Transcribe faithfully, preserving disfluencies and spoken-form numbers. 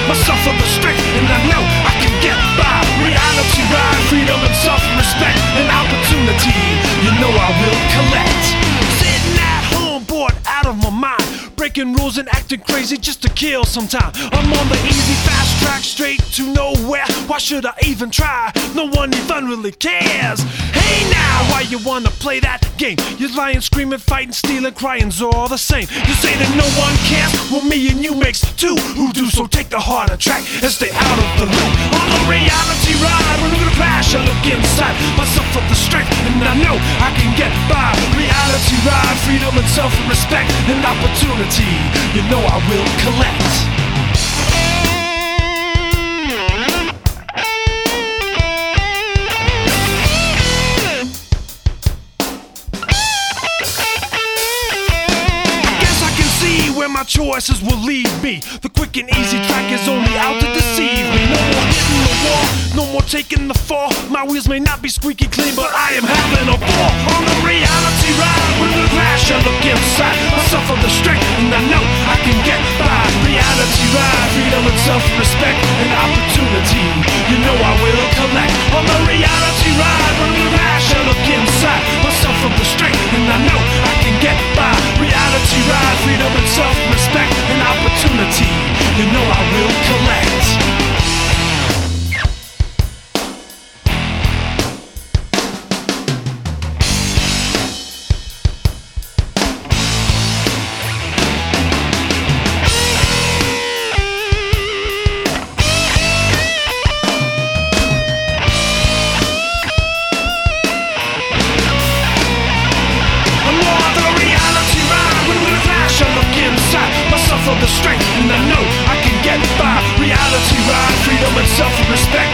myself for the strength, and I know I can get by. Reality ride, freedom and self-respect, and opportunity, you know I will collect. Sitting at home, bored out of my mind, breaking rules and acting crazy just to kill some time. I'm on the easy fast track straight to nowhere. Why should I even try? No one even really cares. Hey now, why you wanna play that game? You're lying, screaming, fighting, stealing, crying's all the same. You say that no one cares, well me and you makes two who do. So take the harder track and stay out of the loop. On a reality ride, when I'm gonna crash, I look inside myself for the strength, and I know I can get by. Reality ride, freedom and self-respect, and opportunity, you know I will collect. My choices will lead me. The quick and easy track is only out to deceive me. No more hitting the wall, no more taking the fall. My wheels may not be squeaky clean, but I am having a ball. On the reality ride, when the crash, I look inside myself for the strength, and I know I can get by. Reality ride, freedom and self-respect, and opportunity, you know I will collect. On the reality ride, when the crash, I look inside myself for the strength, and I know I can get by. Reality ride, freedom and self-respect, respect and opportunity, you know I will collect. For the strength, and I know I can get by. Reality ride, freedom and self-respect,